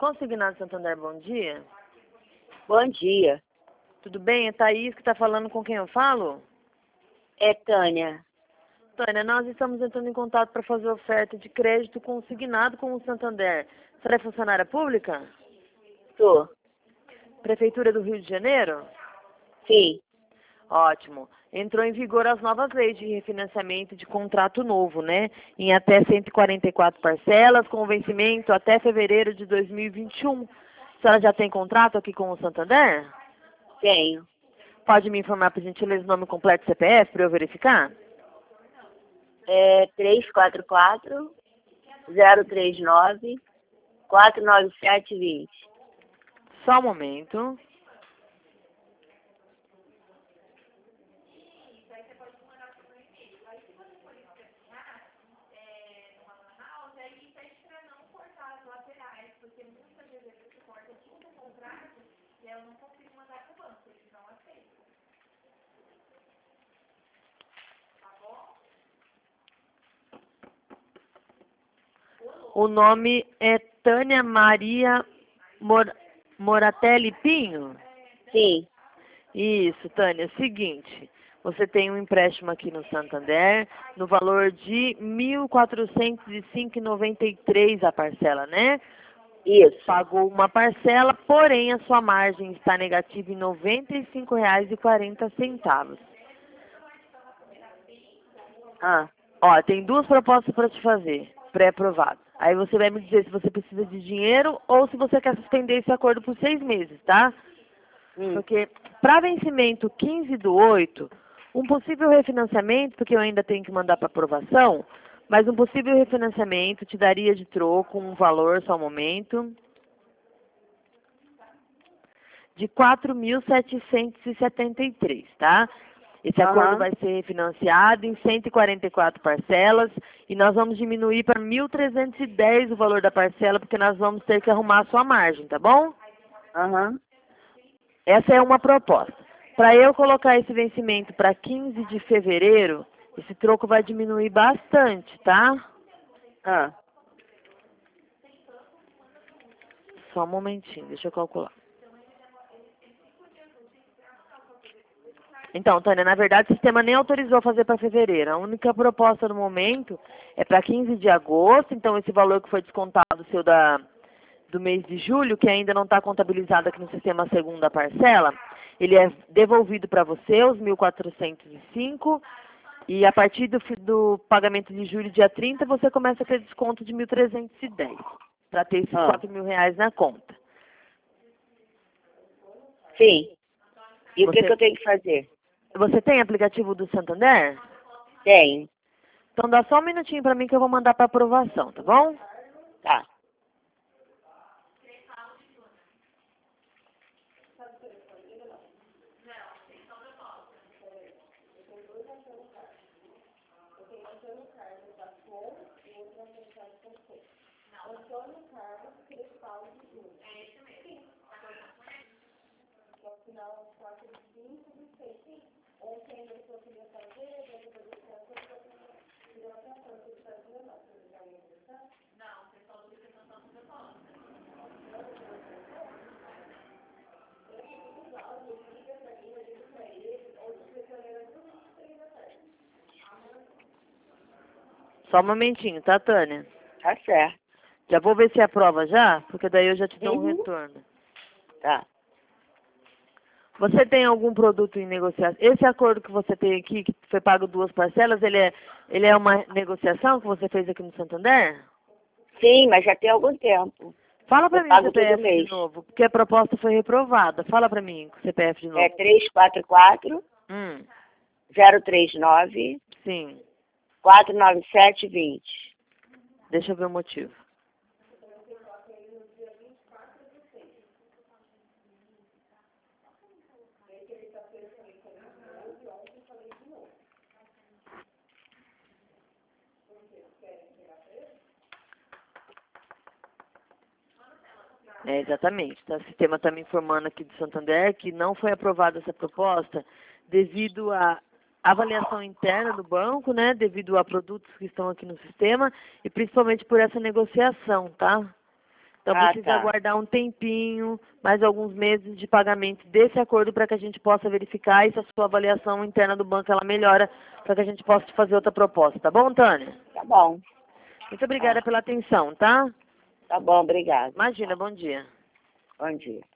Consignado Santander, bom dia. Bom dia. Tudo bem? É Thaís que está falando com quem eu falo? É Tânia. Tânia, nós estamos entrando em contato para fazer oferta de crédito consignado com o Santander. Você é funcionária pública? Tô. Prefeitura do Rio de Janeiro? Sim. Ótimo. Entrou em vigor as novas leis de refinanciamento de contrato novo, né? Em até 144 parcelas, com vencimento até fevereiro de 2021. A senhora já tem contrato aqui com o Santander? Tenho. Pode me informar, por gentileza, o nome completo e CPF para eu verificar? É 344-039-49720. Só um momento. O nome é Tânia Maria Moratelli Pinho? Sim. Isso, Tânia. Seguinte, você tem um empréstimo aqui no Santander no valor de R$ 1.405,93 a parcela, né? Isso. Pagou uma parcela, porém a sua margem está negativa em R$ 95,40. Ah, Ó, tem duas propostas para te fazer, pré-aprovado. Aí você vai me dizer se você precisa de dinheiro ou se você quer suspender esse acordo por 6 meses, tá? Porque para vencimento 15/8, um possível refinanciamento, porque eu ainda tenho que mandar para aprovação, mas um possível refinanciamento te daria de troco um valor, só um momento, de 4.773, tá? Esse acordo vai ser refinanciado em 144 parcelas e nós vamos diminuir para 1.310 o valor da parcela, porque nós vamos ter que arrumar a sua margem, tá bom? Essa é uma proposta. Para eu colocar esse vencimento para 15 de fevereiro, esse troco vai diminuir bastante, tá? Só um momentinho, deixa eu calcular. Então, Tânia, na verdade o sistema nem autorizou fazer para fevereiro. A única proposta no momento é para 15 de agosto, então esse valor que foi descontado seu do mês de julho, que ainda não está contabilizado aqui no sistema a segunda parcela, ele é devolvido para você, os 1.405, e a partir do pagamento de julho, dia 30, você começa a ter desconto de 1.310, para ter esses R$ 4.000 na conta. Sim. E o que eu tenho que fazer? Você tem aplicativo do Santander? Tenho. Então dá só um minutinho para mim que eu vou mandar para aprovação, tá bom? Tá. Só um momentinho, tá, Tânia? Tá certo. Já vou ver se aprova já, porque daí eu já te dou um retorno. Tá. Você tem algum produto em negociação? Esse acordo que você tem aqui, que foi pago 2 parcelas, ele é uma negociação que você fez aqui no Santander? Sim, mas já tem algum tempo. Fala pra Eu mim o pago todo CPF mês. de novo, porque a proposta foi reprovada. Fala pra mim o CPF de novo. É 344-039-49720. Sim. Deixa eu ver o motivo. É, exatamente. Tá? O sistema está me informando aqui do Santander que não foi aprovada essa proposta devido à avaliação interna do banco, né? Devido a produtos que estão aqui no sistema e principalmente por essa negociação, tá? Então precisa aguardar um tempinho, mais alguns meses de pagamento desse acordo para que a gente possa verificar e se a sua avaliação interna do banco ela melhora para que a gente possa te fazer outra proposta. Tá bom, Tânia? Tá bom. Muito obrigada pela atenção, tá? Tá bom, obrigada. Imagina, bom dia. Bom dia.